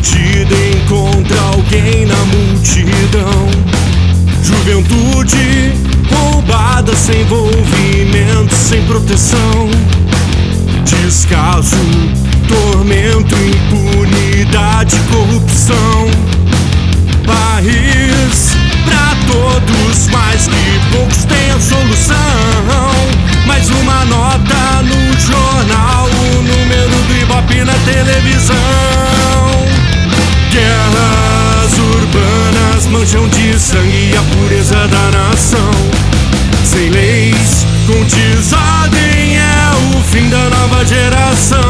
perdida encontra alguém na multidão. Juventude roubada, sem envolvimento, sem proteção. Descaso, tormento, impunidade, corrupção. País pra todos, mas que poucos têm a solução. Mais uma nota no jornal, o número do Ibope na televisão. Guerras urbanas mancham de sangue a pureza da nação. Sem leis, com desordem é o fim da nova geração.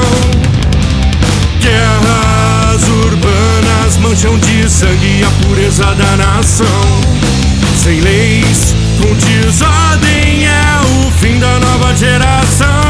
Guerras urbanas mancham de sangue a pureza da nação. Sem leis, com desordem é o fim da nova geração.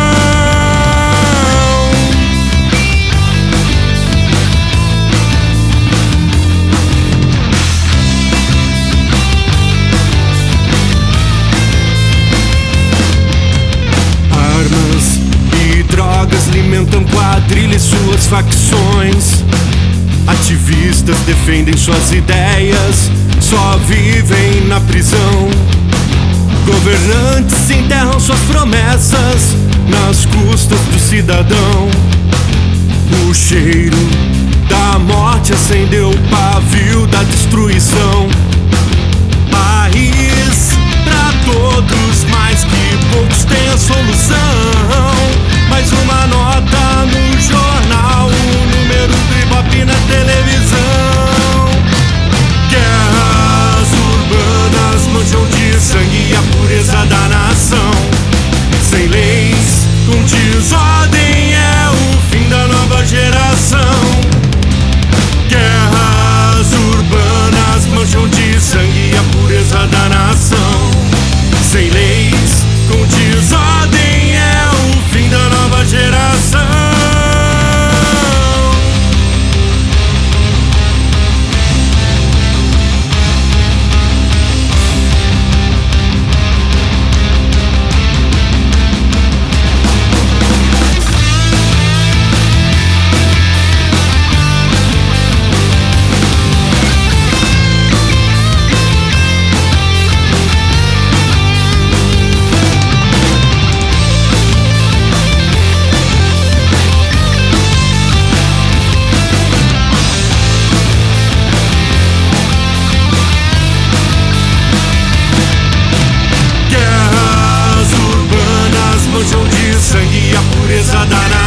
Armas e drogas alimentam quadrilhas e suas facções. Ativistas defendem suas ideias, só vivem na prisão. Governantes enterram suas promessas nas custas do cidadão. O cheiro da morte acendeu o pavio da destruição. País pra todos, mas que poucos têm a solução. Mais uma nota no jornal, o número do Ibope na televisão. Guerras urbanas mancham de sangue a pureza da nação. Sem leis, com desordem é o fim da nova geração. Guerras urbanas mancham de sangue a pureza da nação. Sem leis, com desordem é o fim da nova geração. Sangue e a pureza da nação.